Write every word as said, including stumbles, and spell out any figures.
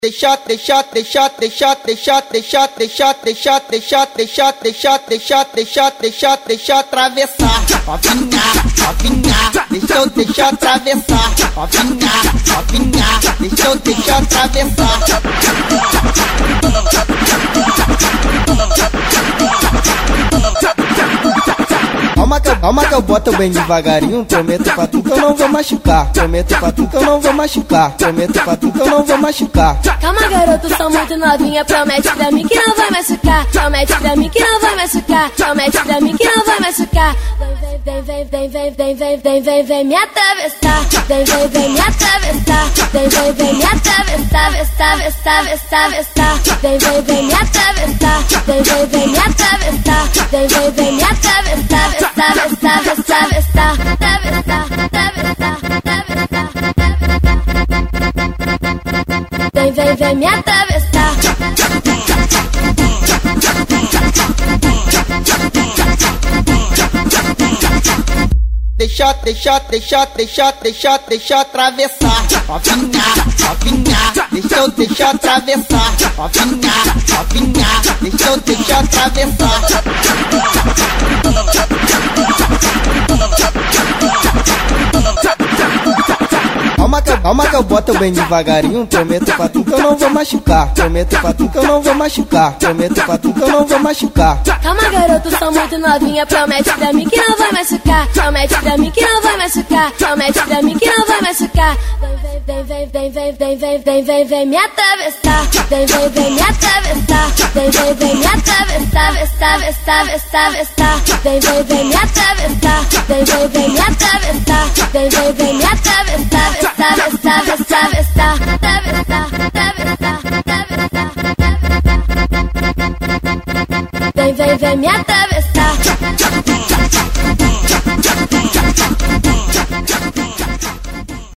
Deixa, deixa, deixa, deixa, deixa, deixa, deixa, deixa, deixa, deixa, deixa, deixa, deixa, deixa, deixa atravessar. Novinha, novinha, deixa eu deixar atravessar. Novinha, novinha, deixa eu deixar atravessar. Calma que, eu, calma que eu boto bem devagarinho. Prometo pra tu que eu não vou machucar. Prometo pra tu que eu não vou machucar. Prometo pra tu que eu não vou machucar. Calma, garoto, sou muito novinha. Promete pra mim que não vai machucar. Promete pra mim que não vai machucar. Promete pra mim que não vai machucar. Vem, vem, vem, vem, vem, vem, vem, vem, vem me atravessar. Vem, vem, vem me atravessar. Vem, vem, vem me atravessar. Atravessar, atravessar, atravessar. Vem, vem, vem me atravessar. Vem, vem, vem me atravessar. Vem, vem, vem me atravessar. Atravessar, atravessar, atravessar, atravessar, atravessar. Vem, vem, vem me atravessar. Deixa, deixa, deixa, deixa, deixa, deixa atravessar. Novinha, novinha, deixa eu deixar atravessar. Novinha, novinha, deixa eu deixar atravessar. Calma que, eu, calma que eu boto bem devagarinho. Prometo pra tu que eu não vou machucar. Prometo pra tu que eu não vou machucar. Prometo pra tu que eu não vou machucar. Calma, garoto, sou muito novinha. Promete pra mim que não vai machucar. Promete pra mim que não vai machucar. Promete pra mim que não vai machucar. Vem, vem, vem, vem, vem, vem, vem, vem, vem me atravessar. Vem, vem, vem me atravessar. Vem, vem, vem me atravessar. Atravessar, atravessar. Vem, vem, vem me atravessar. Vem, vem, vem me atravessar. Vem, vem, vem me atravessar. Atravessar, atravessar, atravessar, atravessar, atravessar. Vem, vem, vem me atravessar.